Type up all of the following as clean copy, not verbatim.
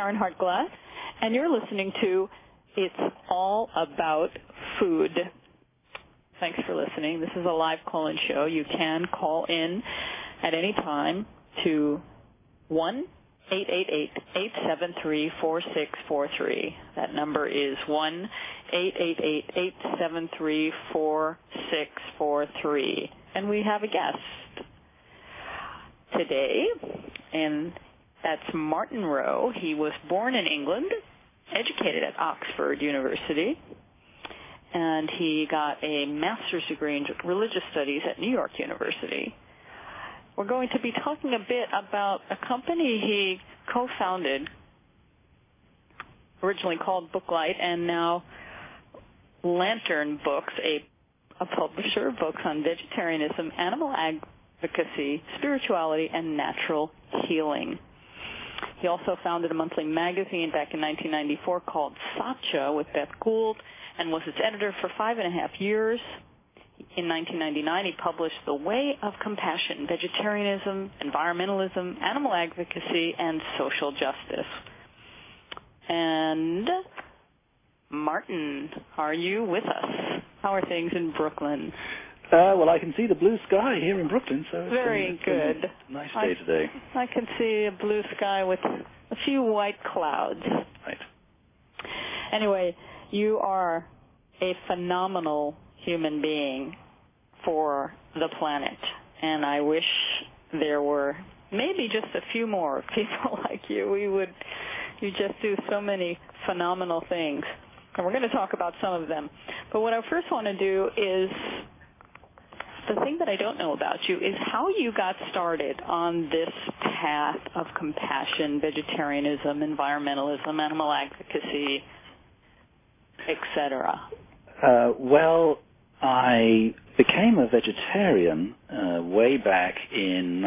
Karen Hartglass, and you're listening to It's All About Food. Thanks for listening. This is a live call-in show. You can call in at any time to 1-888-873-4643. That number is 1-888-873-4643. And we have a guest today, and that's Martin Rowe. He was born in England, educated at Oxford University, and he got a master's degree in religious studies at New York University. We're going to be talking a bit about a company he co-founded, originally called Booklight, and now Lantern Books, a publisher of books on vegetarianism, animal advocacy, spirituality, and natural healing. He also founded a monthly magazine back in 1994 called Satcha with Beth Gould and was its editor for 5.5 years. In 1999, he published The Way of Compassion, Vegetarianism, Environmentalism, Animal Advocacy, and Social Justice. And Martin, are you with us? How are things in Brooklyn? Well, I can see the blue sky here in Brooklyn, so it's very good. A nice day today. I can see a blue sky with a few white clouds. Right. Anyway, you are a phenomenal human being for the planet, and I wish there were maybe just a few more people like you. You just do so many phenomenal things, and we're going to talk about some of them. But what I first want to do is, the thing that I don't know about you is how you got started on this path of compassion, vegetarianism, environmentalism, animal advocacy, etc. Well, I became a vegetarian way back in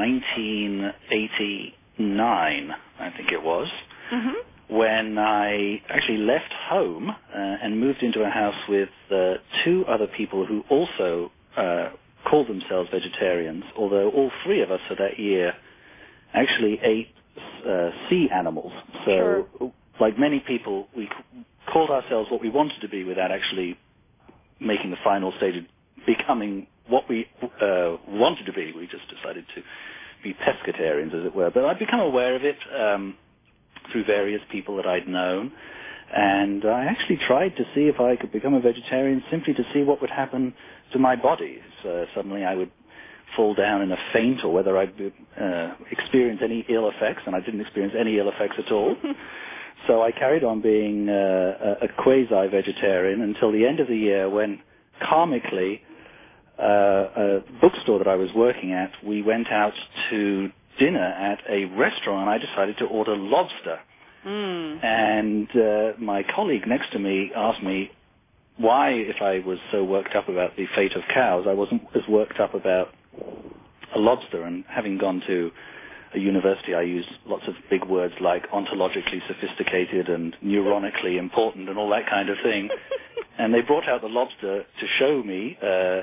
1989, I think it was, when I actually left home and moved into a house with two other people who also called themselves vegetarians, although all three of us for that year actually ate sea animals. So, like many people, we called ourselves what we wanted to be without actually making the final stage of becoming what we wanted to be. We just decided to be pescatarians, as it were. But I'd become aware of it through various people that I'd known, and I actually tried to see if I could become a vegetarian simply to see what would happen to my body. So suddenly I would fall down in a faint, or whether I'd experience any ill effects, and I didn't experience any ill effects at all. So I carried on being a quasi-vegetarian until the end of the year when, karmically, a bookstore that I was working at, we went out to dinner at a restaurant, and I decided to order lobster. And my colleague next to me asked me why, if I was so worked up about the fate of cows, I wasn't as worked up about a lobster. And having gone to a university, I use lots of big words like ontologically sophisticated and neuronically important and all that kind of thing. And they brought out the lobster to show me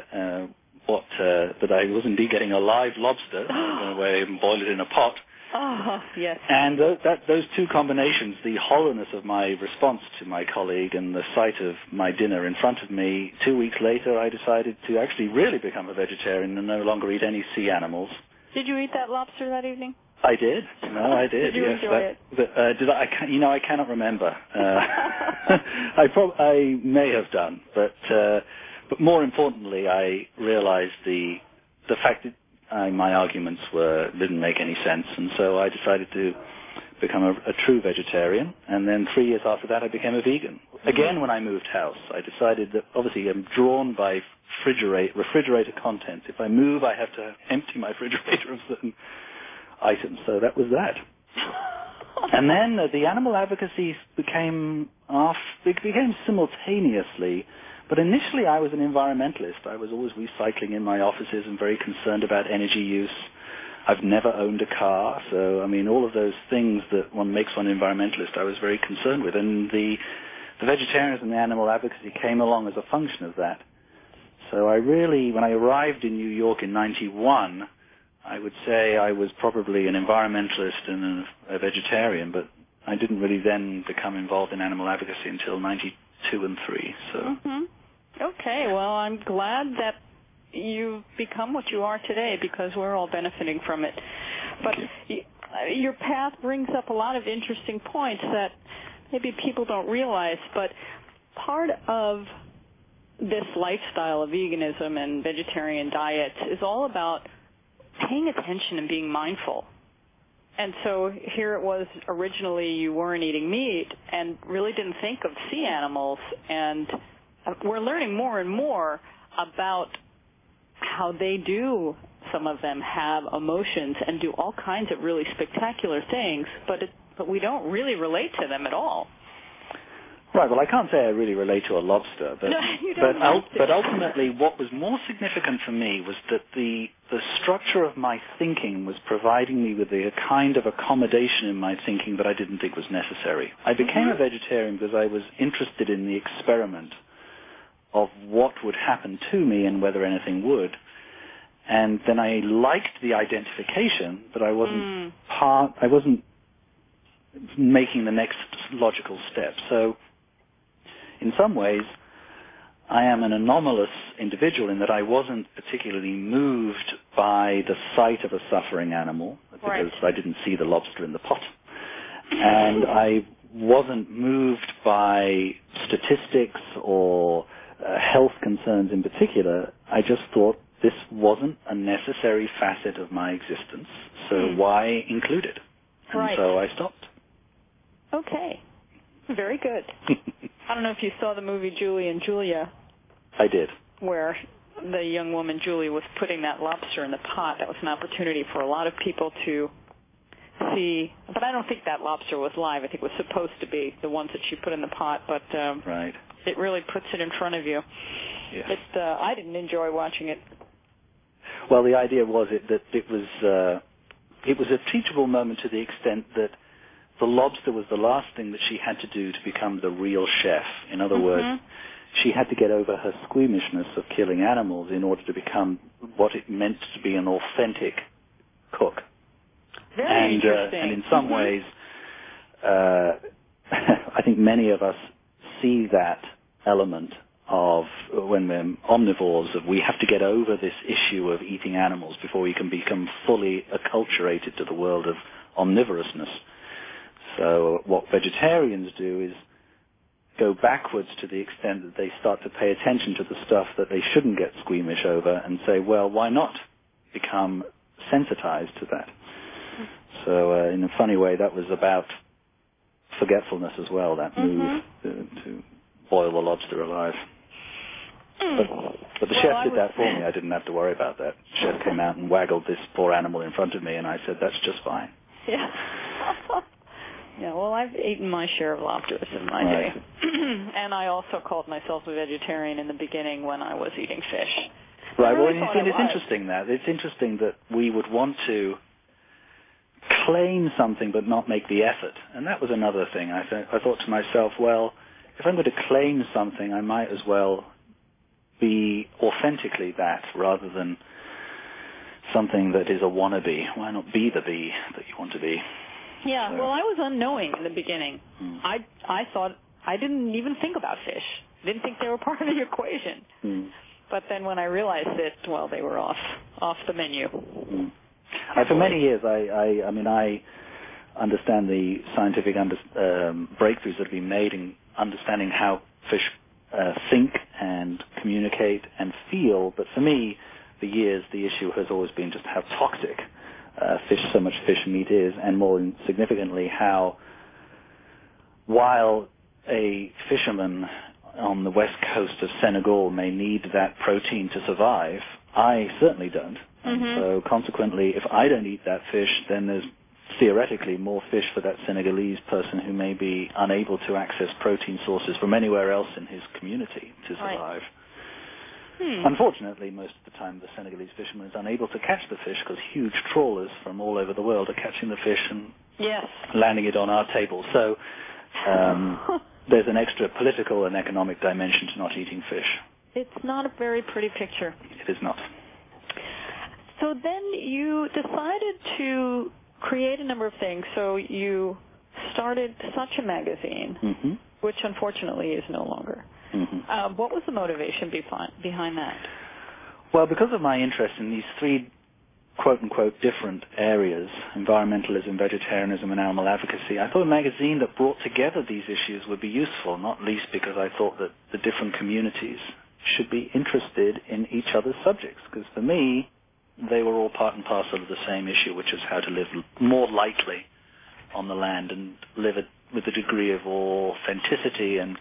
that I was indeed getting a live lobster, where I boil it in a pot. Oh, yes. And those two combinations, the hollowness of my response to my colleague and the sight of my dinner in front of me, 2 weeks later I decided to actually really become a vegetarian and no longer eat any sea animals. Did you eat that lobster that evening? I did. No, I did. Did you enjoy it? Did I? I cannot remember. I may have done, but more importantly, I realized the fact that my arguments didn't make any sense, and so I decided to become a true vegetarian. And then 3 years after that, I became a vegan. Again, when I moved house, I decided that obviously I'm drawn by refrigerator contents. If I move, I have to empty my refrigerator of certain items. So that was that. And then the animal advocacy became simultaneously. But initially, I was an environmentalist. I was always recycling in my offices and very concerned about energy use. I've never owned a car, so, I mean, all of those things that one makes one environmentalist, I was very concerned with. And the vegetarianism and the animal advocacy came along as a function of that. So when I arrived in New York in 91, I would say I was probably an environmentalist and a vegetarian, but I didn't really then become involved in animal advocacy until 92 and 3. So. Okay, well, I'm glad that you've become what you are today because we're all benefiting from it. But your path brings up a lot of interesting points that maybe people don't realize, but part of this lifestyle of veganism and vegetarian diets is all about paying attention and being mindful. And so here it was, originally you weren't eating meat and really didn't think of sea animals, and we're learning more and more about how they do, some of them have emotions and do all kinds of really spectacular things, but we don't really relate to them at all. Right, well, I can't say I really relate to a lobster, but no, you don't but ultimately what was more significant for me was that the structure of my thinking was providing me with a kind of accommodation in my thinking that I didn't think was necessary. I became a vegetarian because I was interested in the experiment of what would happen to me and whether anything would. And then I liked the identification, but I wasn't making the next logical step. So in some ways, I am an anomalous individual in that I wasn't particularly moved by the sight of a suffering animal because I didn't see the lobster in the pot. And I wasn't moved by statistics or health concerns in particular. I just thought this wasn't a necessary facet of my existence, so why include it? And so I stopped. Okay. Very good. I don't know if you saw the movie Julie and Julia. I did. Where the young woman, Julie, was putting that lobster in the pot. That was an opportunity for a lot of people to see. But I don't think that lobster was live. I think it was supposed to be the ones that she put in the pot. But it really puts it in front of you. Yes. I didn't enjoy watching it. Well, the idea was that it was a teachable moment to the extent that the lobster was the last thing that she had to do to become the real chef. In other words, she had to get over her squeamishness of killing animals in order to become what it meant to be an authentic cook. Very interesting. And in some ways, I think many of us see that element of when we're omnivores, of we have to get over this issue of eating animals before we can become fully acculturated to the world of omnivorousness. So what vegetarians do is go backwards to the extent that they start to pay attention to the stuff that they shouldn't get squeamish over and say, well, why not become sensitized to that? So in a funny way, that was about forgetfulness as well, that move to boil the lobster alive. But the chef did that for me. I didn't have to worry about that. The chef came out and waggled this poor animal in front of me, and I said, that's just fine. Yeah. Yeah, well, I've eaten my share of lobsters in my day. And I also called myself a vegetarian in the beginning when I was eating fish. Right, well, you see, it's interesting that we would want to claim something but not make the effort. And that was another thing. I thought to myself, well, if I'm going to claim something, I might as well be authentically that rather than something that is a wannabe. Why not be the bee that you want to be? Yeah, so. Well, I was unknowing in the beginning. I thought, I didn't even think about fish. Didn't think they were part of the equation. But then when I realized it, well, they were off the menu. For many years, I understand the scientific breakthroughs that have been made in understanding how fish think and communicate and feel. But for me, for years, the issue has always been just how toxic so much fish meat is, and more significantly, how while a fisherman on the west coast of Senegal may need that protein to survive, I certainly don't. And so consequently, if I don't eat that fish, then there's theoretically more fish for that Senegalese person who may be unable to access protein sources from anywhere else in his community to survive. Unfortunately, most of the time the Senegalese fisherman is unable to catch the fish because huge trawlers from all over the world are catching the fish and landing it on our table. So there's an extra political and economic dimension to not eating fish. It's not a very pretty picture. It is not. So then you decided to create a number of things. So you started Satya magazine, Mm-hmm. which unfortunately is no longer. Mm-hmm. What was the motivation behind that? Well, because of my interest in these three quote-unquote different areas, environmentalism, vegetarianism, and animal advocacy, I thought a magazine that brought together these issues would be useful, not least because I thought that the different communities should be interested in each other's subjects, because for me, they were all part and parcel of the same issue, which is how to live more lightly on the land and live it with a degree of authenticity and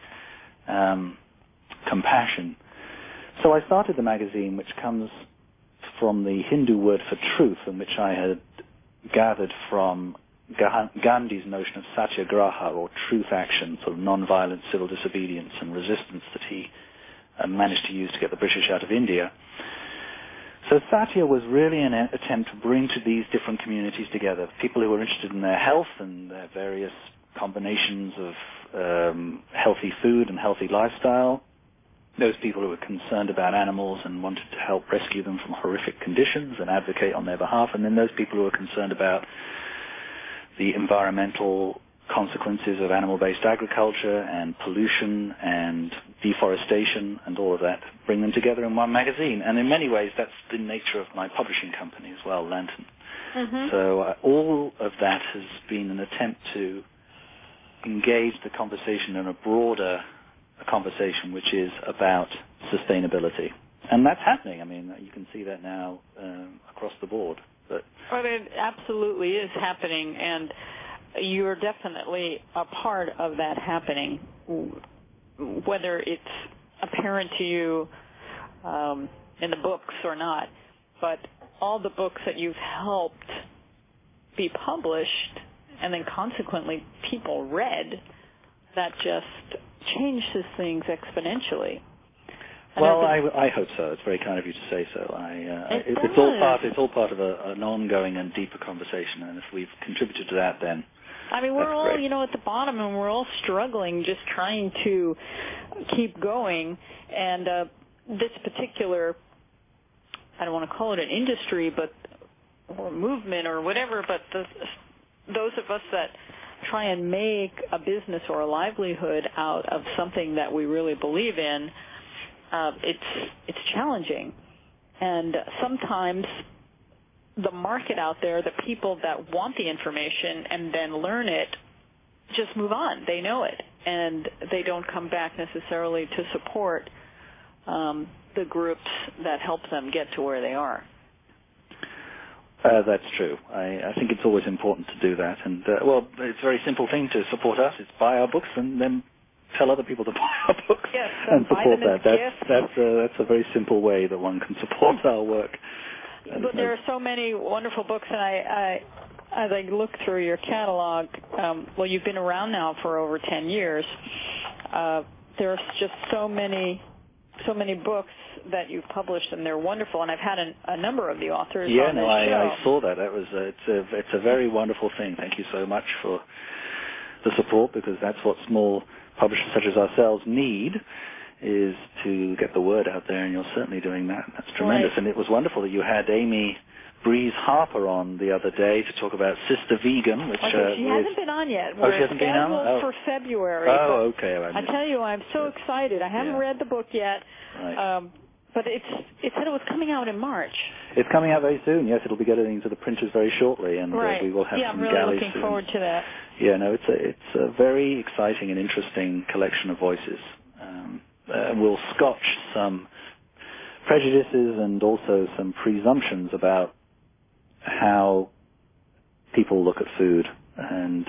compassion. So I started the magazine, which comes from the Hindu word for truth, and which I had gathered from Gandhi's notion of satyagraha, or truth action, sort of non-violent civil disobedience and resistance that he managed to use to get the British out of India. So Satya was really an attempt to bring to these different communities together people who were interested in their health and their various combinations of healthy food and healthy lifestyle, those people who were concerned about animals and wanted to help rescue them from horrific conditions and advocate on their behalf, and then those people who were concerned about the environmental consequences of animal-based agriculture and pollution and deforestation and all of that, bring them together in one magazine. And in many ways, that's the nature of my publishing company as well, Lantern. Mm-hmm. So all of that has been an attempt to engage the conversation in a broader conversation, which is about sustainability. And that's happening. I mean, you can see that now across the board. But it absolutely is happening, and you're definitely a part of that happening, whether it's apparent to you in the books or not. But all the books that you've helped be published and then consequently people read, that just changes things exponentially. Well, I hope so. It's very kind of you to say so. It's all part of an ongoing and deeper conversation, and if we've contributed to that, then I mean, we're all, at the bottom, and we're all struggling, just trying to keep going. And this particular, I don't want to call it an industry, or movement or whatever, but those of us that try and make a business or a livelihood out of something that we really believe in, it's challenging. And sometimes the market out there, the people that want the information and then learn it, just move on. They know it, and they don't come back necessarily to support the groups that help them get to where they are. That's true. I think it's always important to do that. And, it's a very simple thing to support us. It's buy our books and then tell other people to buy our books and support that. That's a very simple way that one can support our work. But there are so many wonderful books, and as I look through your catalog, you've been around now for over 10 years. There's just so many books that you've published, and they're wonderful. And I've had a number of the authors on this show. I saw that. It's a very wonderful thing. Thank you so much for the support, because that's what small publishers such as ourselves need, is to get the word out there, and you're certainly doing that. That's tremendous. Right. And it was wonderful that you had Amy Breeze Harper on the other day to talk about Sister Vegan, which she hasn't been on yet. She hasn't been on? For February. Oh, okay. I tell you, I'm so excited. I haven't read the book yet, right. But it said it was coming out in March. It's coming out very soon. Yes, it'll be getting into the printers very shortly, and we will have some I'm really galleys looking soon. forward to that. Yeah, no, it's a very exciting and interesting collection of voices. We'll scotch some prejudices and also some presumptions about how people look at food, and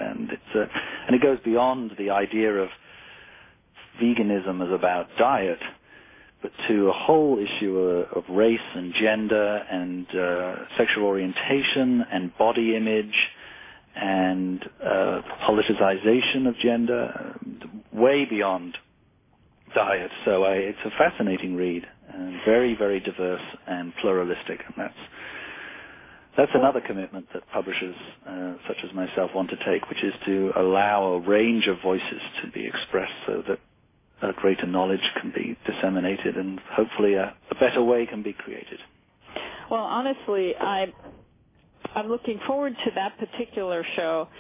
it goes beyond the idea of veganism as about diet, but to a whole issue of race and gender and sexual orientation and body image and politicization of gender, way beyond diet. So it's a fascinating read, and very, very diverse and pluralistic, and that's another commitment that publishers such as myself want to take, which is to allow a range of voices to be expressed so that a greater knowledge can be disseminated, and hopefully a better way can be created. Well, honestly, I'm looking forward to that particular show.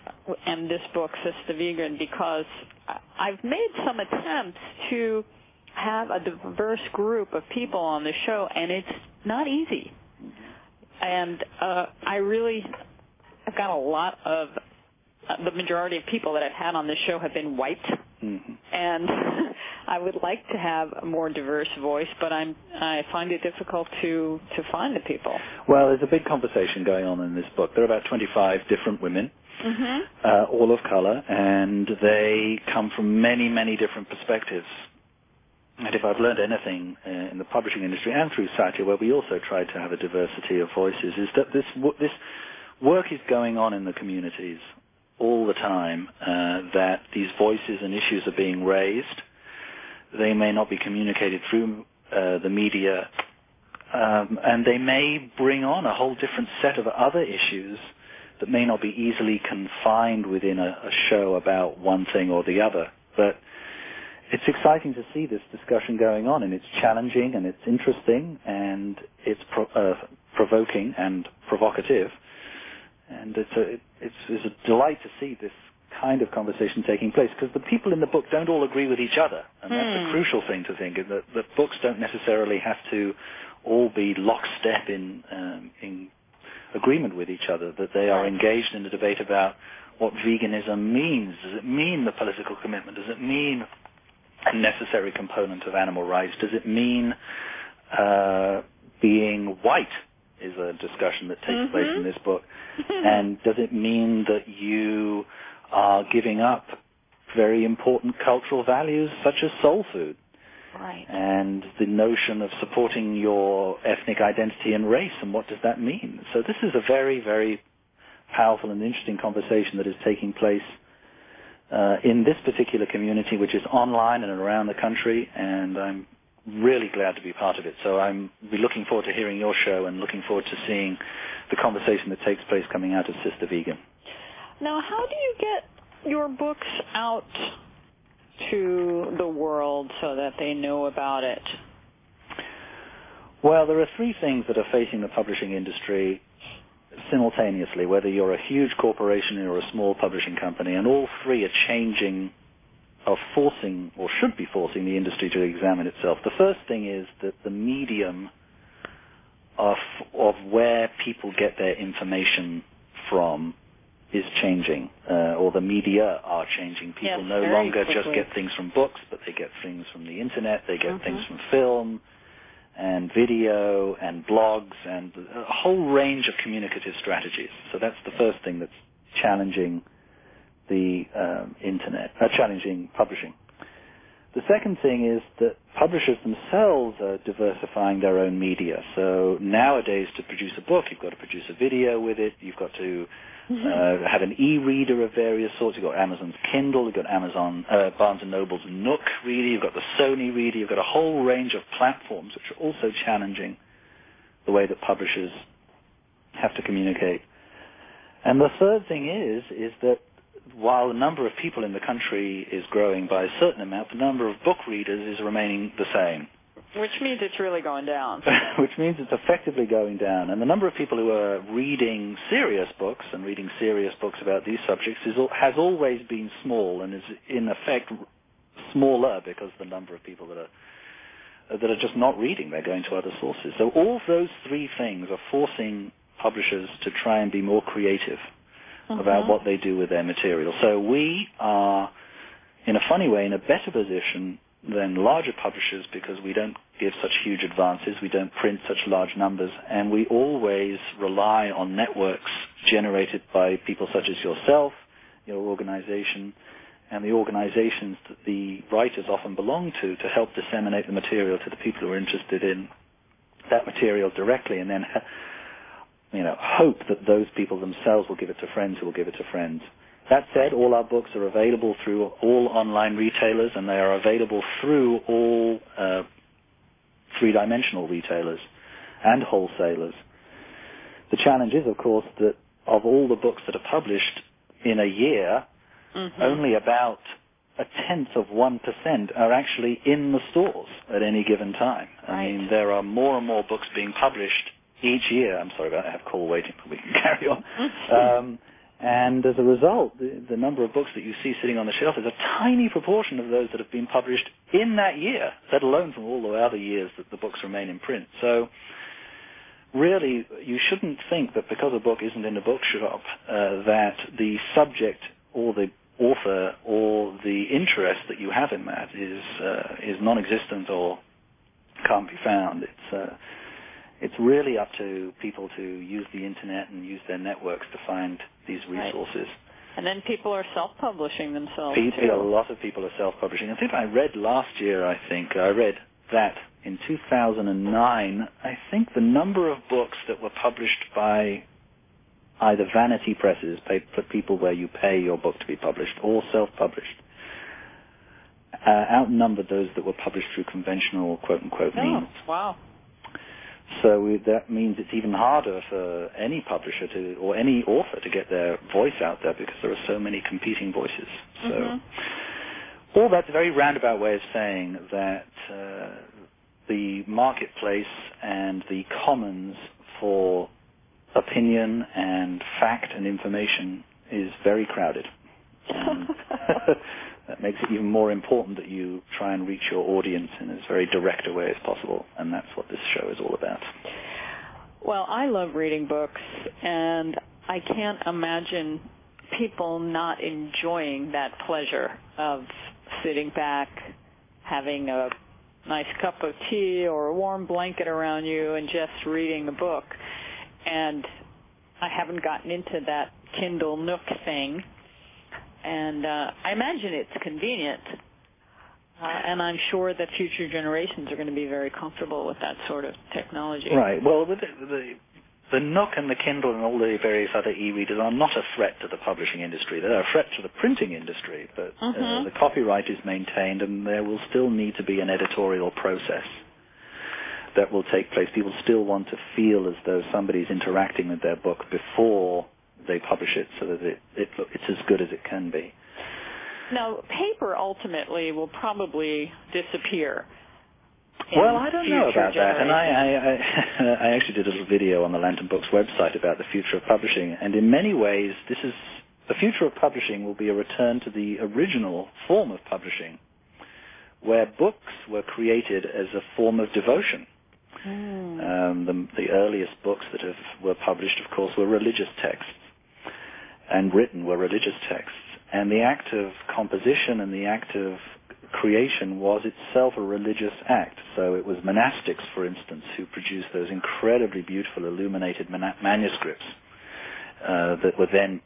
and this book, Sister Vegan, because I've made some attempts to have a diverse group of people on the show, and it's not easy. And I've got a lot of, the majority of people that I've had on this show have been white, and I would like to have a more diverse voice, but I find it difficult to find the people. Well, there's a big conversation going on in this book. There are about 25 different women, all of color, and they come from many, many different perspectives. And if I've learned anything in the publishing industry and through Satya, where we also try to have a diversity of voices, is that this work is going on in the communities all the time, that these voices and issues are being raised. They may not be communicated through the media, and they may bring on a whole different set of other issues that may not be easily confined within a show about one thing or the other. But it's exciting to see this discussion going on, and it's challenging, and it's interesting, and it's provoking and provocative. And it's a delight to see this kind of conversation taking place, because the people in the book don't all agree with each other, and that's a crucial thing to think, that books don't necessarily have to all be lockstep in agreement with each other, that they are engaged in a debate about what veganism means. Does it mean the political commitment? Does it mean a necessary component of animal rights? Does it mean being white is a discussion that takes place in this book? And does it mean that you are giving up very important cultural values such as soul food? Right. And the notion of supporting your ethnic identity and race, and what does that mean? So this is a very, very powerful and interesting conversation that is taking place in this particular community, which is online and around the country, and I'm really glad to be part of it. So I'm looking forward to hearing your show and looking forward to seeing the conversation that takes place coming out of Sister Vegan. Now, how do you get your books out to the world so that they know about it? Well, there are three things that are facing the publishing industry simultaneously, whether you're a huge corporation or a small publishing company, and all three are changing, are forcing, or should be forcing, the industry to examine itself. The first thing is that the medium of where people get their information from is changing, or the media are changing. People no longer just get things from books, but they get things from the internet, they get things from film and video and blogs and a whole range of communicative strategies. So that's the first thing that's challenging the internet, challenging publishing. The second thing is that publishers themselves are diversifying their own media. So nowadays, to produce a book, you've got to produce a video with it. You've got to have an e-reader of various sorts. You've got Amazon's Kindle. You've got Amazon, Barnes & Noble's Nook reader. You've got the Sony reader. You've got a whole range of platforms which are also challenging the way that publishers have to communicate. And the third thing is that while the number of people in the country is growing by a certain amount, the number of book readers is remaining the same. Which means it's really going down. Which means it's effectively going down. And the number of people who are reading serious books and reading serious books about these subjects has always been small, and is in effect smaller because the number of people that are just not reading, they're going to other sources. So all of those three things are forcing publishers to try and be more creative about what they do with their material. So we are, in a funny way, in a better position than larger publishers because we don't give such huge advances, we don't print such large numbers, and we always rely on networks generated by people such as yourself, your organization, and the organizations that the writers often belong to help disseminate the material to the people who are interested in that material directly, and then hope that those people themselves will give it to friends who will give it to friends. That said, all our books are available through all online retailers, and they are available through all three-dimensional retailers and wholesalers. The challenge is, of course, that of all the books that are published in a year, only about 0.1% are actually in the stores at any given time. I mean, there are more and more books being published each year. I'm sorry about that. I have call waiting, but we can carry on. And as a result, the number of books that you see sitting on the shelf is a tiny proportion of those that have been published in that year, let alone from all the other years that the books remain in print. So really, you shouldn't think that because a book isn't in a bookshop, that the subject or the author or the interest that you have in that is non-existent or can't be found. It's really up to people to use the internet and use their networks to find these resources. Right. And then people are self-publishing themselves, too. A lot of people are self-publishing. I think I read last year, I read that in 2009, I think the number of books that were published by either vanity presses, for people where you pay your book to be published, or self-published, outnumbered those that were published through conventional quote-unquote means. Wow. So that means it's even harder for any publisher or any author to get their voice out there because there are so many competing voices. So all that's a very roundabout way of saying that the marketplace and the commons for opinion and fact and information is very crowded. That makes it even more important that you try and reach your audience in as very direct a way as possible, and that's what this show is all about. Well, I love reading books, and I can't imagine people not enjoying that pleasure of sitting back, having a nice cup of tea or a warm blanket around you and just reading a book. And I haven't gotten into that Kindle Nook thing. And I imagine it's convenient, and I'm sure that future generations are going to be very comfortable with that sort of technology. Right. Well, the Nook and the Kindle and all the various other e-readers are not a threat to the publishing industry. They're a threat to the printing industry, but the copyright is maintained, and there will still need to be an editorial process that will take place. People still want to feel as though somebody's interacting with their book before they publish it, so that it's as good as it can be. Now, paper ultimately will probably disappear. Well, I don't know about that, and I actually did a little video on the Lantern Books website about the future of publishing, and in many ways, the future of publishing will be a return to the original form of publishing, where books were created as a form of devotion. The earliest books that were published, of course, were religious texts, and written were religious texts. And the act of composition and the act of creation was itself a religious act. So it was monastics, for instance, who produced those incredibly beautiful illuminated manuscripts that were then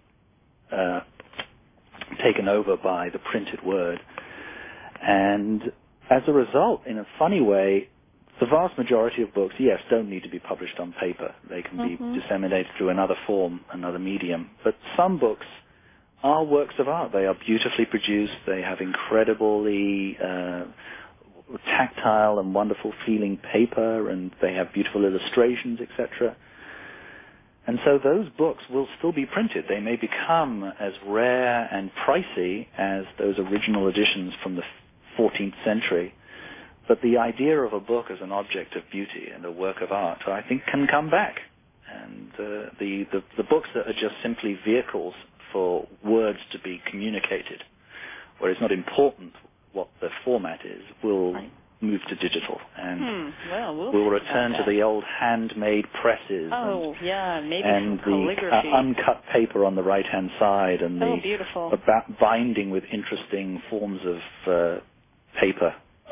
taken over by the printed word. And as a result, in a funny way, the vast majority of books, yes, don't need to be published on paper. They can be disseminated through another form, another medium. But some books are works of art. They are beautifully produced. They have incredibly tactile and wonderful feeling paper, and they have beautiful illustrations, etc. And so those books will still be printed. They may become as rare and pricey as those original editions from the 14th century, but the idea of a book as an object of beauty and a work of art, I think, can come back. And the books that are just simply vehicles for words to be communicated, where it's not important what the format is, will move to digital. And we'll return to the old handmade presses and the uncut paper on the right-hand side and the binding with interesting forms of paper.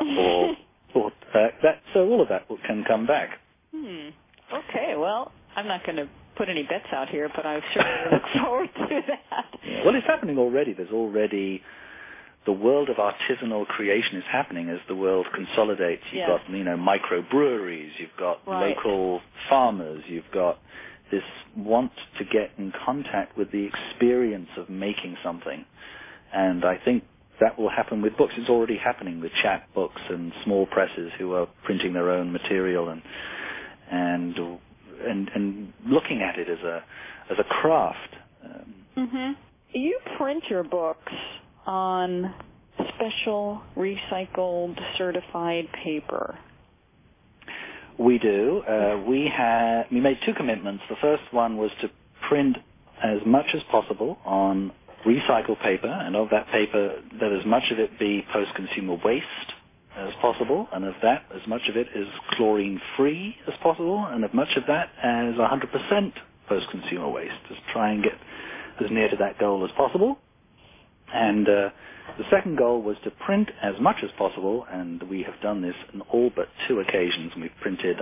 So all of that can come back. Okay, well, I'm not going to put any bets out here, but I certainly look forward to that. Yeah. Well, it's happening already. There's already the world of artisanal creation is happening as the world consolidates. You've got, microbreweries, you've got local farmers, you've got this want to get in contact with the experience of making something. And I think that will happen with books. It's already happening with chapbooks and small presses who are printing their own material and looking at it as a craft. You print your books on special recycled certified paper. We do. We made two commitments. The first one was to print as much as possible on recycled paper, and of that paper, that as much of it be post-consumer waste as possible, and of that, as much of it is chlorine-free as possible, and as much of that as 100% post-consumer waste. Just try and get as near to that goal as possible. And the second goal was to print as much as possible, and we have done this on all but 2 occasions, and we've printed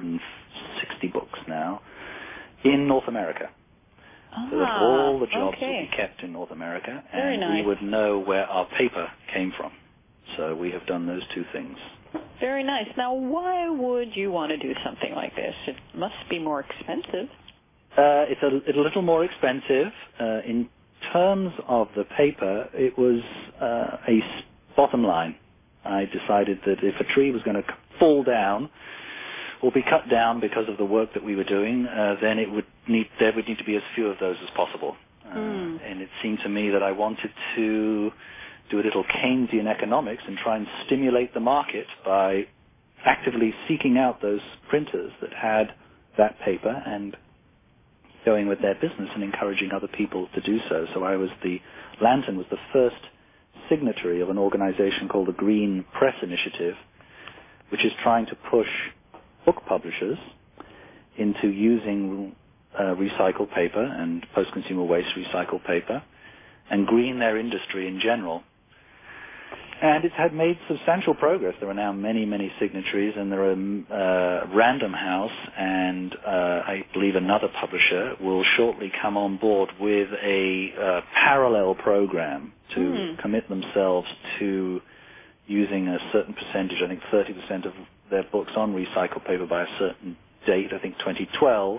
160 books now in North America. So that all the jobs would be kept in North America, and we would know where our paper came from. So we have done those 2 things. Very nice. Now, why would you want to do something like this? It must be more expensive. It's a little more expensive. In terms of the paper, it was a bottom line. I decided that if a tree was going to fall down or be cut down because of the work that we were doing, then there would need to be as few of those as possible. And it seemed to me that I wanted to do a little Keynesian economics and try and stimulate the market by actively seeking out those printers that had that paper and going with their business and encouraging other people to do so. So Lantern was the first signatory of an organization called the Green Press Initiative, which is trying to push book publishers into using recycled paper and post-consumer waste recycled paper and green their industry in general. And it's had made substantial progress. There are now many, many signatories, and there are Random House and I believe another publisher will shortly come on board with a parallel program to commit themselves to using a certain percentage, I think 30% of their books on recycled paper by a certain date, I think 2012,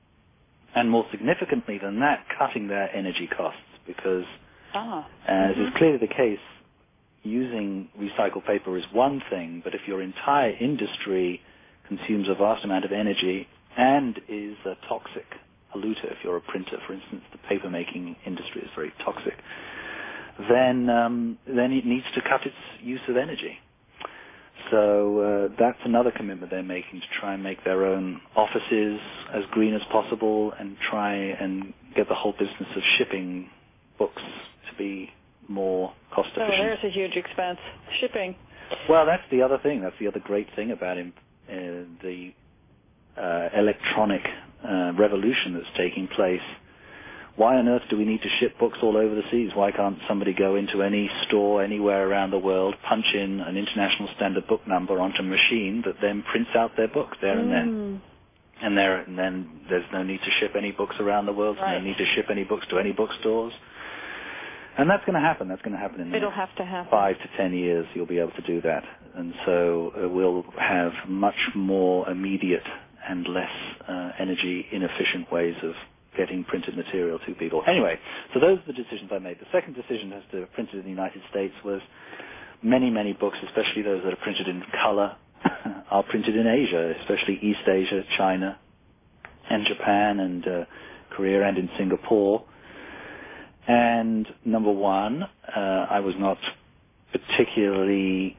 and more significantly than that, cutting their energy costs, because as is clearly the case, using recycled paper is one thing, but if your entire industry consumes a vast amount of energy and is a toxic polluter, if you're a printer, for instance, the paper-making industry is very toxic, then it needs to cut its use of energy. So that's another commitment they're making, to try and make their own offices as green as possible and try and get the whole business of shipping books to be more cost efficient. Oh, there's a huge expense. Shipping. Well, that's the other thing. That's the other great thing about the electronic revolution that's taking place. Why on earth do we need to ship books all over the seas? Why can't somebody go into any store anywhere around the world, punch in an international standard book number onto a machine that then prints out their book there and then? And then there's no need to ship any books around the world. Right. No need to ship any books to any bookstores. And that's going to happen. That's going to happen in the next 5 to 10 years. You'll be able to do that. And so we'll have much more immediate and less energy inefficient ways of getting printed material to people. Anyway, so those are the decisions I made. The second decision as to printed in the United States was many, many books, especially those that are printed in color, are printed in Asia, especially East Asia, China, and Japan, and Korea, and in Singapore. And number one, I was not particularly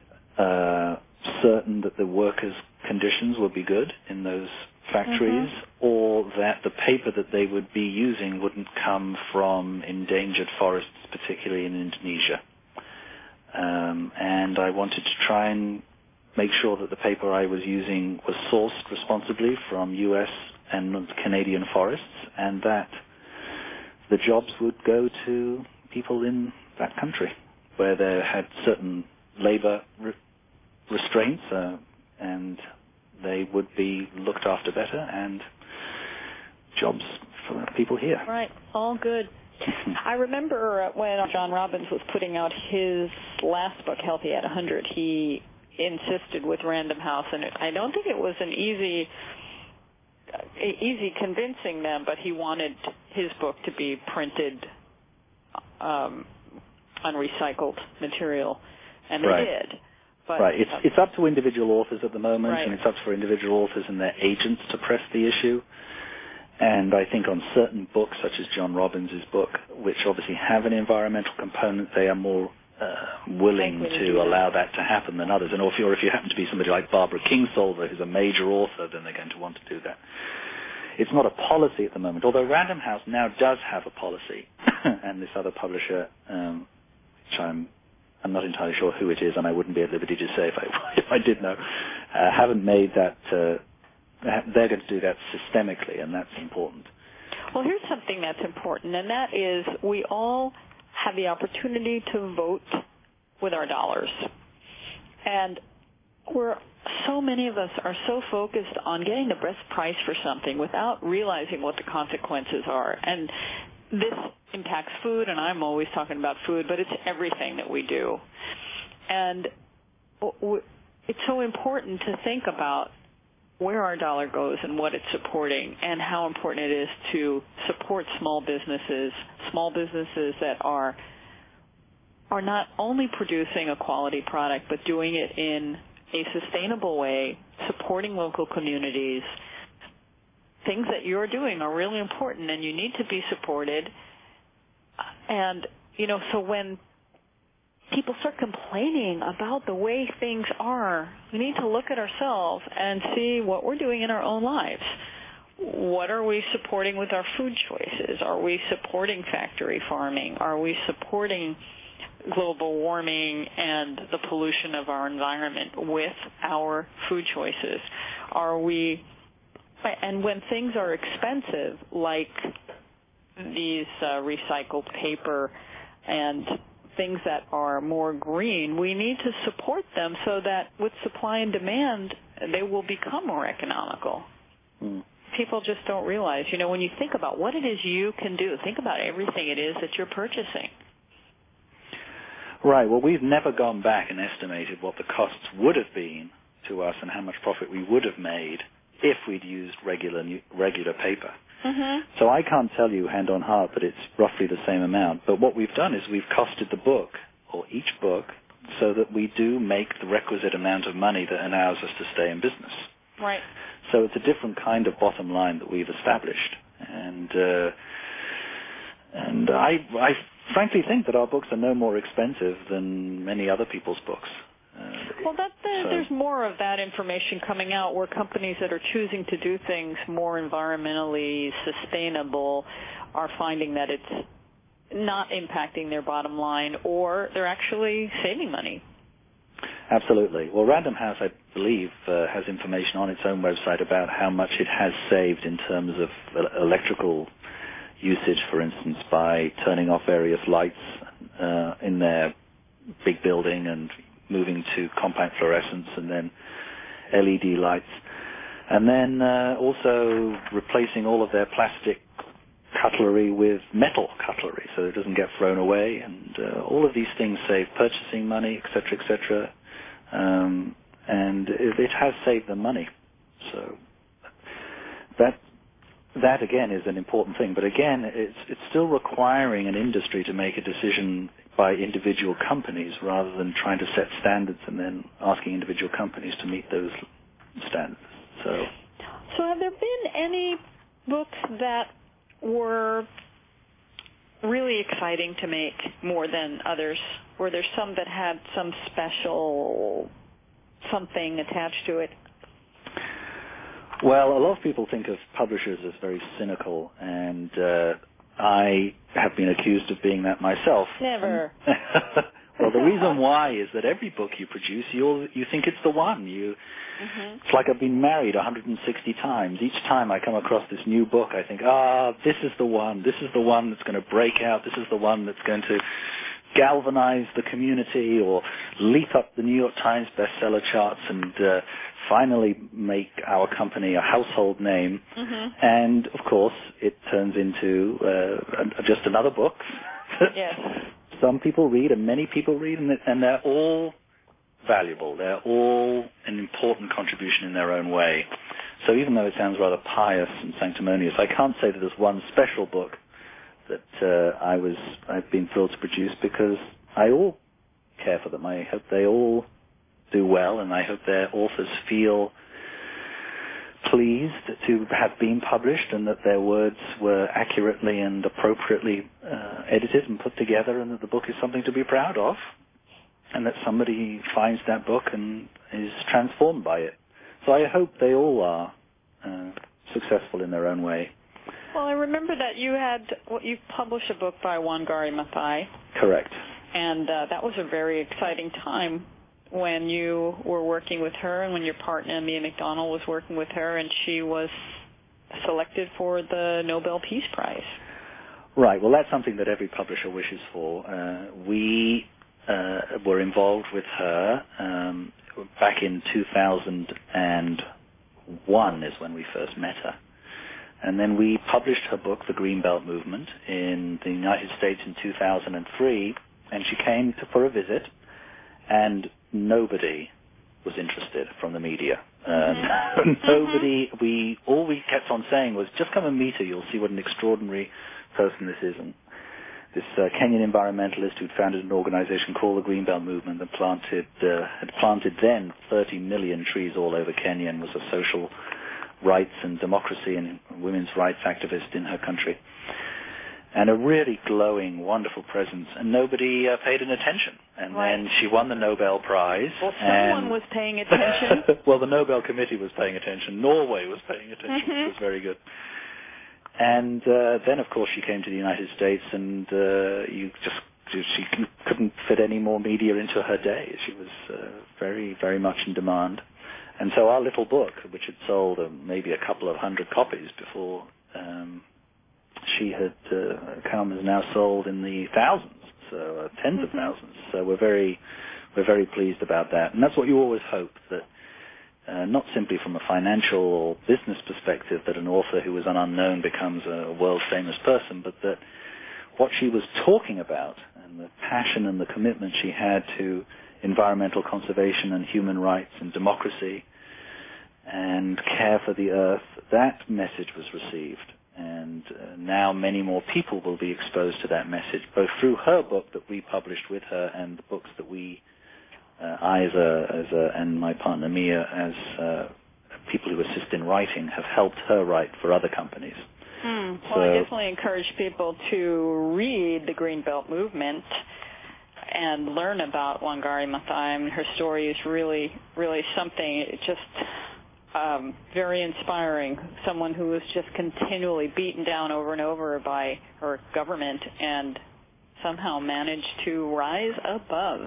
certain that the workers' conditions would be good in those factories, or that the paper that they would be using wouldn't come from endangered forests, particularly in Indonesia. And I wanted to try and make sure that the paper I was using was sourced responsibly from U.S. and Canadian forests, and that the jobs would go to people in that country where they had certain labor restraints, and they would be looked after better, and jobs for people here. Right, all good. I remember when John Robbins was putting out his last book, Healthy at 100, he insisted with Random House, and I don't think it was an easy convincing them, but he wanted his book to be printed on recycled material, and they did. But, right. It's up to individual authors at the moment, and it's up for individual authors and their agents to press the issue. And I think on certain books, such as John Robbins' book, which obviously have an environmental component, they are more willing to allow that to happen than others. And if you happen to be somebody like Barbara Kingsolver, who's a major author, then they're going to want to do that. it's not a policy at the moment, although Random House now does have a policy, and this other publisher, which I'm not entirely sure who it is, and I wouldn't be at liberty to say if I did know, haven't made that, they're going to do that systemically, and that's important. Well, here's something that's important, and that is we all have the opportunity to vote with our dollars. And so many of us are so focused on getting the best price for something without realizing what the consequences are. And this impacts food, and I'm always talking about food, but it's everything that we do. And it's so important to think about where our dollar goes and what it's supporting, and how important it is to support small businesses that are not only producing a quality product, but doing it in a sustainable way, supporting local communities. Things that you're doing are really important, and you need to be supported. And, so when people start complaining about the way things are, we need to look at ourselves and see what we're doing in our own lives. What are we supporting with our food choices? Are we supporting factory farming? Are we supporting global warming and the pollution of our environment with our food choices? And when things are expensive, like these recycled paper and things that are more green, we need to support them so that with supply and demand, they will become more economical. People just don't realize, when you think about what it is you can do, think about everything it is that you're purchasing. Right. Well, we've never gone back and estimated what the costs would have been to us and how much profit we would have made if we'd used regular paper. Mm-hmm. So I can't tell you hand on heart that it's roughly the same amount. But what we've done is we've costed the book, or each book, so that we do make the requisite amount of money that allows us to stay in business. Right. So it's a different kind of bottom line that we've established. And I frankly think that our books are no more expensive than many other people's books. There's more of that information coming out, where companies that are choosing to do things more environmentally sustainable are finding that it's not impacting their bottom line, or they're actually saving money. Absolutely. Well, Random House, I believe, has information on its own website about how much it has saved in terms of electrical usage, for instance, by turning off various lights in their big building and moving to compact fluorescence and then LED lights. And then also replacing all of their plastic cutlery with metal cutlery so it doesn't get thrown away. And all of these things save purchasing money, et cetera, and it has saved them money. So that again is an important thing. But again, it's still requiring an industry to make a decision by individual companies rather than trying to set standards and then asking individual companies to meet those standards. So have there been any books that were really exciting to make more than others? Were there some that had some special something attached to it? Well, a lot of people think of publishers as very cynical, and I have been accused of being that myself. Never. Well, the reason why is that every book you produce, you think it's the one. It's like I've been married 160 times. Each time I come across this new book, I think, this is the one. This is the one that's going to break out. This is the one that's going to galvanize the community or leap up the New York Times bestseller charts and finally make our company a household name. And, of course, it turns into just another book. Yes. Some people read and many people read, and they're all valuable. They're all an important contribution in their own way. So even though it sounds rather pious and sanctimonious, I can't say that there's one special book that I've been thrilled to produce, because I all care for them. I hope they all do well, and I hope their authors feel pleased to have been published and that their words were accurately and appropriately edited and put together, and that the book is something to be proud of, and that somebody finds that book and is transformed by it. So I hope they all are. successful in their own way. Well, I remember that you published a book by Wangari Maathai. Correct. And that was a very exciting time when you were working with her and when your partner, Mia McDonald, was working with her, and she was selected for the Nobel Peace Prize. Right. Well, that's something that every publisher wishes for. We were involved with her back in 2001 is when we first met her. And then we published her book, The Greenbelt Movement, in the United States in 2003, and she came for a visit, and nobody was interested from the media. Nobody. All we kept on saying was, just come and meet her. You'll see what an extraordinary person this is. And this Kenyan environmentalist who'd founded an organization called the Greenbelt Movement that had planted then 30 million trees all over Kenya and was a social rights and democracy and women's rights activist in her country. And a really glowing, wonderful presence, and nobody paid an attention. And then she won the Nobel Prize. Well, someone was paying attention. Well, the Nobel Committee was paying attention. Norway was paying attention, which was very good. And then, of course, she came to the United States, and she couldn't fit any more media into her day. She was very, very much in demand. And so our little book, which had sold maybe a couple of hundred copies before she had come, is now sold in the thousands, so tens of thousands. So we're very pleased about that. And that's what you always hope, that not simply from a financial or business perspective that an author who was an unknown becomes a world-famous person, but that what she was talking about and the passion and the commitment she had to environmental conservation and human rights and democracy and care for the earth, that message was received. And now many more people will be exposed to that message, both through her book that we published with her and the books that we, and my partner Mia, as people who assist in writing, have helped her write for other companies. Well, I definitely encourage people to read the Greenbelt Movement and learn about Wangari Maathai. I mean, her story is really, really something. It's just very inspiring. Someone who was just continually beaten down over and over by her government and somehow managed to rise above.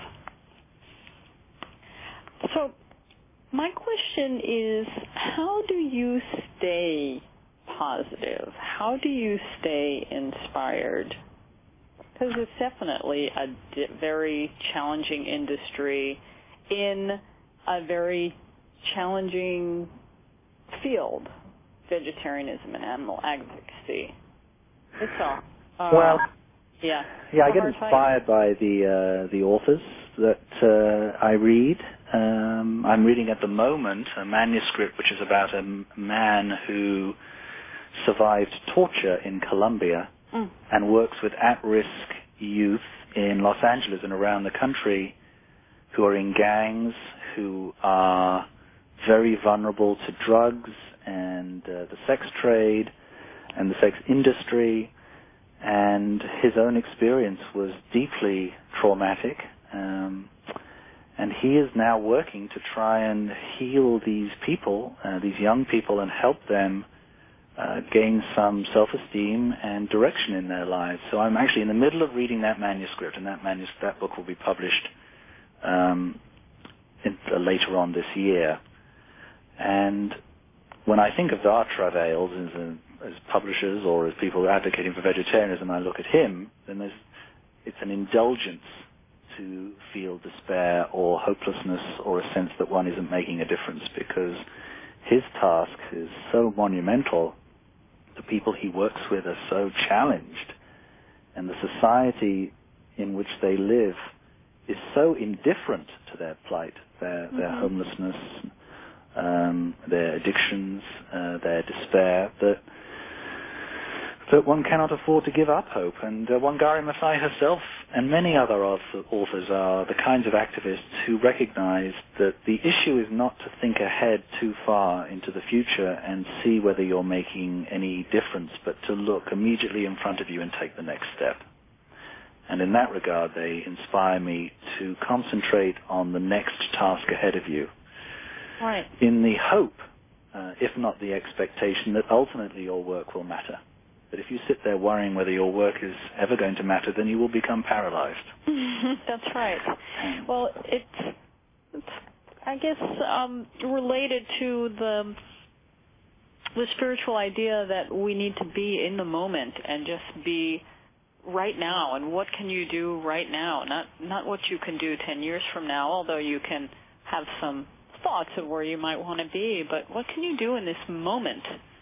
So my question is, how do you stay positive? How do you stay inspired? Because it's definitely a very challenging industry in a very challenging field, vegetarianism and animal advocacy. It's all. I get inspired by the authors that I read. I'm reading at the moment a manuscript which is about a man who survived torture in Colombia and works with at-risk youth in Los Angeles and around the country who are in gangs, who are very vulnerable to drugs and the sex trade and the sex industry, and his own experience was deeply traumatic, and he is now working to try and heal these people, these young people, and help them gain some self-esteem and direction in their lives. So I'm actually in the middle of reading that manuscript, and that book will be published later on this year. And when I think of our travails as publishers or as people advocating for vegetarianism, I look at him, then it's an indulgence to feel despair or hopelessness or a sense that one isn't making a difference, because his task is so monumental. The people he works with are so challenged, and the society in which they live is so indifferent to their plight, their homelessness, their addictions, their despair, that one cannot afford to give up hope. And Wangari Maathai herself and many other authors are the kinds of activists who recognize that the issue is not to think ahead too far into the future and see whether you're making any difference, but to look immediately in front of you and take the next step. And in that regard, they inspire me to concentrate on the next task ahead of you, right, in the hope if not the expectation, that ultimately your work will matter. But if you sit there worrying whether your work is ever going to matter, then you will become paralyzed. That's right. Well, it's I guess, related to the spiritual idea that we need to be in the moment and just be right now. And what can you do right now? Not what you can do 10 years from now, although you can have some thoughts of where you might want to be, but what can you do in this moment?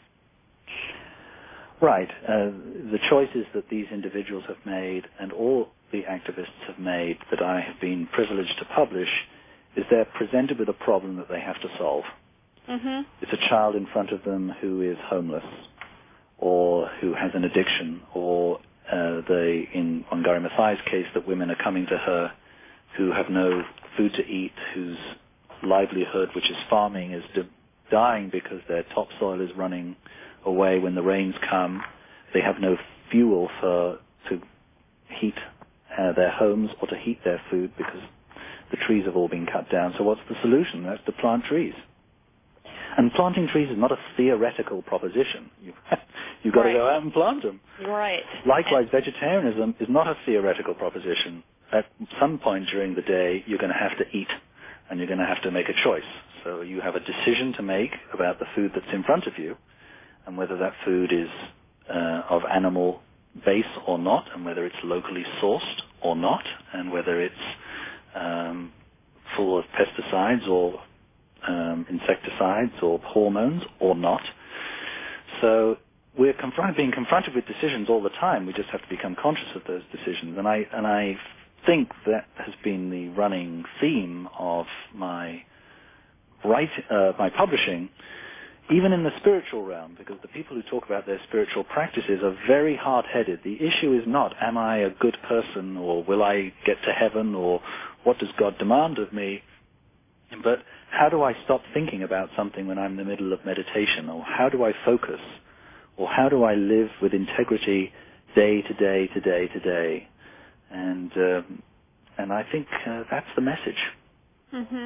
Right. The choices that these individuals have made and all the activists have made that I have been privileged to publish is they're presented with a problem that they have to solve. Mm-hmm. It's a child in front of them who is homeless or who has an addiction, or in Wangari Maathai's case, that women are coming to her who have no food to eat, whose livelihood, which is farming, is dying because their topsoil is running away when the rains come. They have no fuel to heat their homes or to heat their food because the trees have all been cut down. So what's the solution? That's to plant trees. And planting trees is not a theoretical proposition. You've got to go out and plant them. Right. Likewise, vegetarianism is not a theoretical proposition. At some point during the day, you're going to have to eat, and you're going to have to make a choice. So you have a decision to make about the food that's in front of you, and whether that food is of animal base or not, and whether it's locally sourced or not, and whether it's full of pesticides or insecticides or hormones or not. So we're being confronted with decisions all the time. We just have to become conscious of those decisions. And I think that has been the running theme of my publishing, even in the spiritual realm, because the people who talk about their spiritual practices are very hard-headed. The issue is not, am I a good person, or will I get to heaven, or what does God demand of me? But how do I stop thinking about something when I'm in the middle of meditation? Or how do I focus? Or how do I live with integrity day to day to day to day? And I think that's the message. Mm-hmm.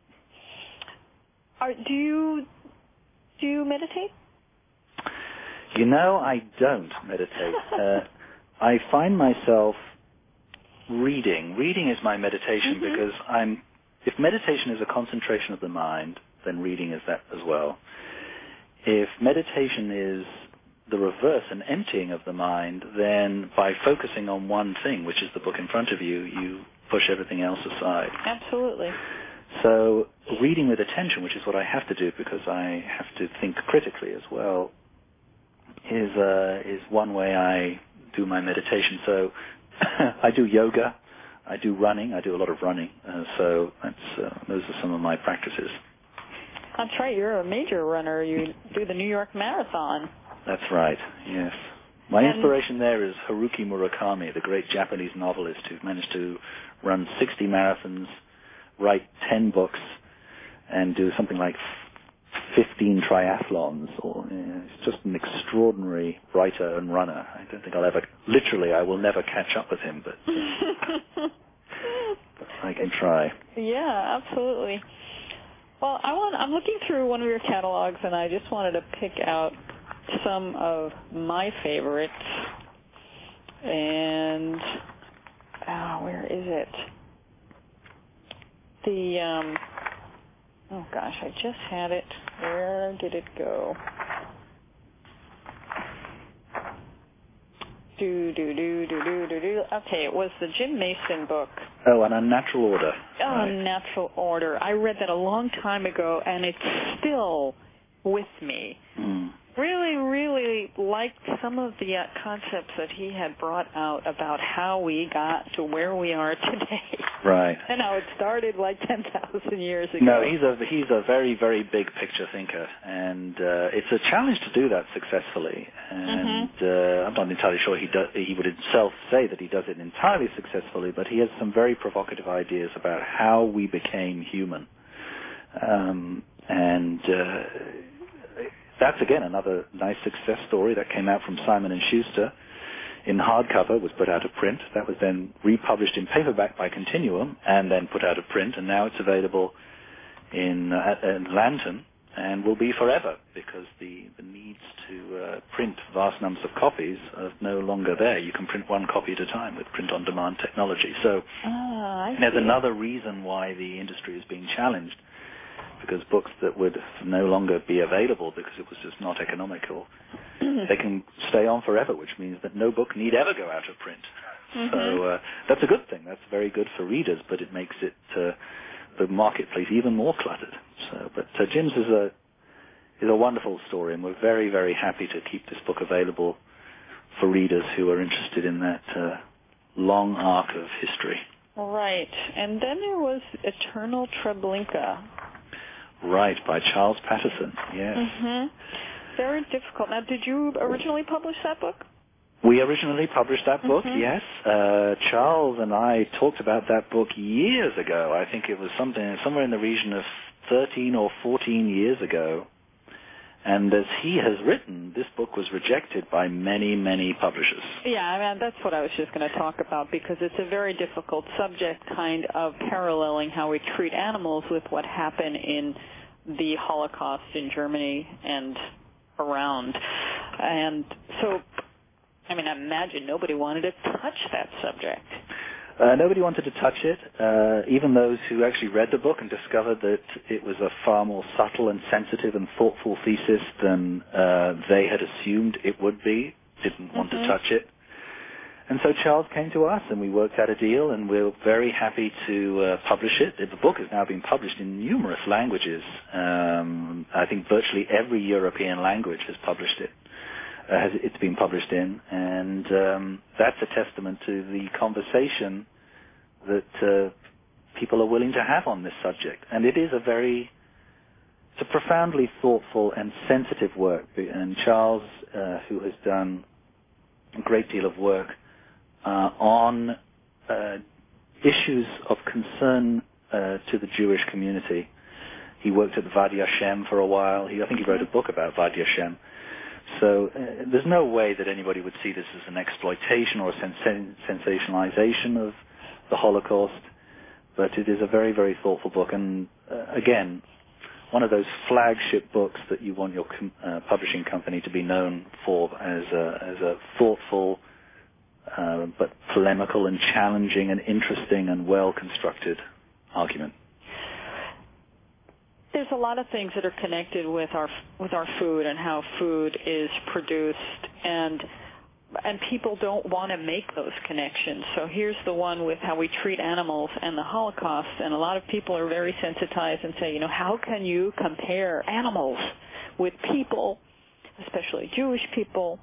Do you meditate? You know, I don't meditate. I find myself reading. Reading is my meditation, mm-hmm. because if meditation is a concentration of the mind, then reading is that as well. If meditation is the reverse, an emptying of the mind, then by focusing on one thing, which is the book in front of you, you push everything else aside. Absolutely. So reading with attention, which is what I have to do because I have to think critically as well, is one way I do my meditation. So I do yoga. I do running. I do a lot of running. So those are some of my practices. That's right. You're a major runner. You do the New York Marathon. That's right, yes. My inspiration there is Haruki Murakami, the great Japanese novelist who managed to run 60 marathons, write 10 books, and do something like 15 triathlons. He's just an extraordinary writer and runner. I don't think I will never catch up with him, but I can try. Yeah, absolutely. Well, I'm looking through one of your catalogs, and I just wanted to pick out some of my favorites. And where is it? Oh gosh, I just had it. Where did it go? Okay, it was the Jim Mason book. Oh, An Unnatural Order. Oh, right. Unnatural Order. I read that a long time ago, and it's still with me. Mm. Really, really liked some of the concepts that he had brought out about how we got to where we are today. Right. And how it started like 10,000 years ago. No, he's a very, very big picture thinker, and it's a challenge to do that successfully. And mm-hmm. I'm not entirely sure he would himself say that he does it entirely successfully, but he has some very provocative ideas about how we became human. That's, again, another nice success story that came out from Simon & Schuster in hardcover, was put out of print. That was then republished in paperback by Continuum and then put out of print, and now it's available in Lantern and will be forever, because the needs to print vast numbers of copies are no longer there. You can print one copy at a time with print-on-demand technology. So there's another reason why the industry is being challenged, because books that would no longer be available because it was just not economical, they can stay on forever, which means that no book need ever go out of print. So that's a good thing. That's very good for readers, but it makes it the marketplace even more cluttered. But Jim's is a wonderful story, and we're very, very happy to keep this book available for readers who are interested in that long arc of history. Right. And then there was Eternal Treblinka. Right, by Charles Patterson, yes. Very difficult. Now, did you originally publish that book? We originally published that book, yes. Charles and I talked about that book years ago. I think it was somewhere in the region of 13 or 14 years ago. And as he has written, this book was rejected by many, many publishers. Yeah, I mean, that's what I was just going to talk about, because it's a very difficult subject, kind of paralleling how we treat animals with what happened in the Holocaust in Germany and around. And so, I mean, I imagine nobody wanted to touch that subject. Nobody wanted to touch it. Even those who actually read the book and discovered that it was a far more subtle and sensitive and thoughtful thesis than they had assumed it would be, didn't want to touch it. And so Charles came to us, and we worked out a deal, and we're very happy to publish it. The book has now been published in numerous languages. I think virtually every European language has published it. It's been published in, and that's a testament to the conversation that people are willing to have on this subject. And it is it's a profoundly thoughtful and sensitive work. And Charles, who has done a great deal of work on issues of concern to the Jewish community. He worked at the Vad Yashem for a while. I think he wrote a book about Vad Yashem. So there's no way that anybody would see this as an exploitation or a sensationalization of the Holocaust, but it is a very, very thoughtful book. And again, one of those flagship books that you want your publishing company to be known for as a thoughtful but polemical and challenging and interesting and well-constructed argument. There's a lot of things that are connected with our food and how food is produced, and people don't want to make those connections. So here's the one with how we treat animals and the Holocaust, and a lot of people are very sensitized and say, how can you compare animals with people, especially Jewish people?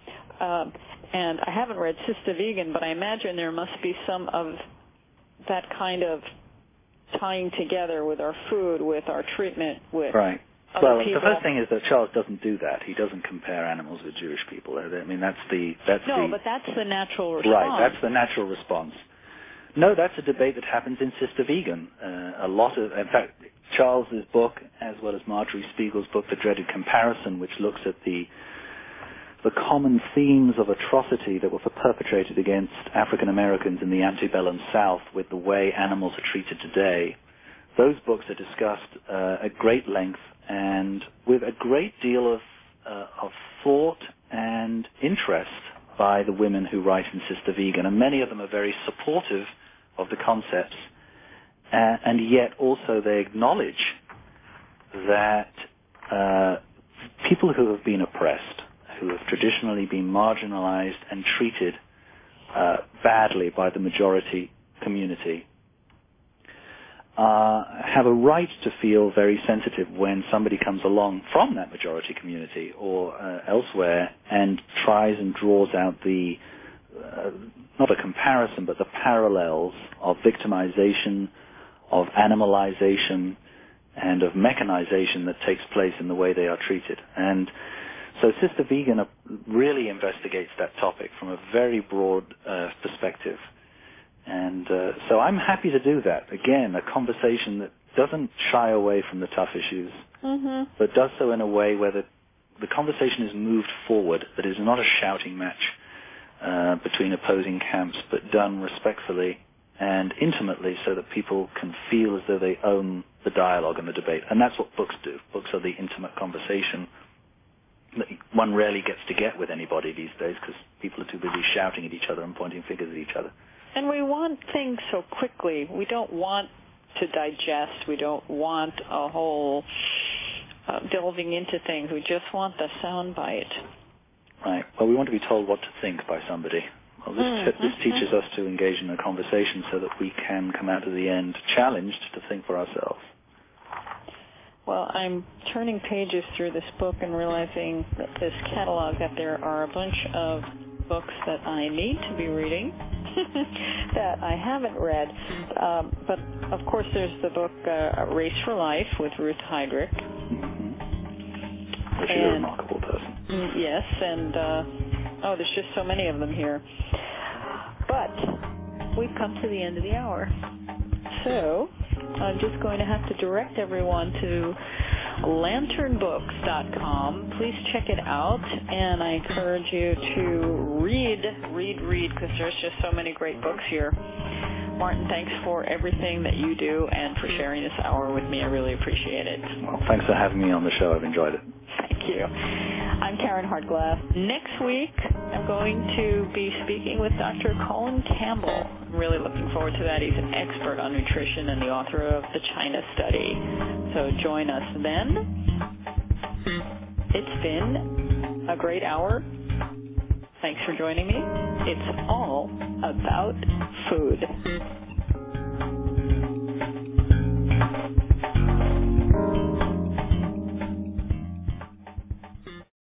And I haven't read Sister Vegan, but I imagine there must be some of that kind of tying together with our food, with our treatment, with right. other Well, people. the first thing is that Charles doesn't do that. He doesn't compare animals with Jewish people. I mean, but that's the natural response. Right, that's the natural response. No, that's a debate that happens in Sister Vegan. In fact, Charles's book, as well as Marjorie Spiegel's book, The Dreaded Comparison, which looks at the common themes of atrocity that were perpetrated against African Americans in the antebellum South with the way animals are treated today. Those books are discussed at great length and with a great deal of thought and interest by the women who write in Sister Vegan, and many of them are very supportive of the concepts, and yet also they acknowledge that people who have been oppressed, who have traditionally been marginalized and treated badly by the majority community, have a right to feel very sensitive when somebody comes along from that majority community or elsewhere and tries and draws out the, not a comparison, but the parallels of victimization, of animalization, and of mechanization that takes place in the way they are treated. And so Sister Vegan really investigates that topic from a very broad perspective. And so I'm happy to do that. Again, a conversation that doesn't shy away from the tough issues, but does so in a way where the conversation is moved forward, that is not a shouting match between opposing camps, but done respectfully and intimately so that people can feel as though they own the dialogue and the debate. And that's what books do. Books are the intimate conversation that one rarely gets to get with anybody these days because people are too busy shouting at each other and pointing fingers at each other. And we want things so quickly. We don't want to digest. We don't want a whole delving into things. We just want the sound bite. Right. Well, we want to be told what to think by somebody. Well, this teaches us to engage in a conversation so that we can come out of the end challenged to think for ourselves. Well, I'm turning pages through this book and realizing that this catalog that there are a bunch of books that I need to be reading that I haven't read. But, of course, there's the book A Race for Life with Ruth Heydrich. She's a remarkable person. Yes, and, there's just so many of them here. But we've come to the end of the hour. So I'm just going to have to direct everyone to lanternbooks.com. Please check it out, and I encourage you to read, because there's just so many great books here. Martin, thanks for everything that you do and for sharing this hour with me. I really appreciate it. Well, thanks for having me on the show. I've enjoyed it. Thank you. I'm Karen Hartglass. Next week, I'm going to be speaking with Dr. Colin Campbell. I'm really looking forward to that. He's an expert on nutrition and the author of the China Study. So join us then. It's been a great hour. Thanks for joining me. It's all about food.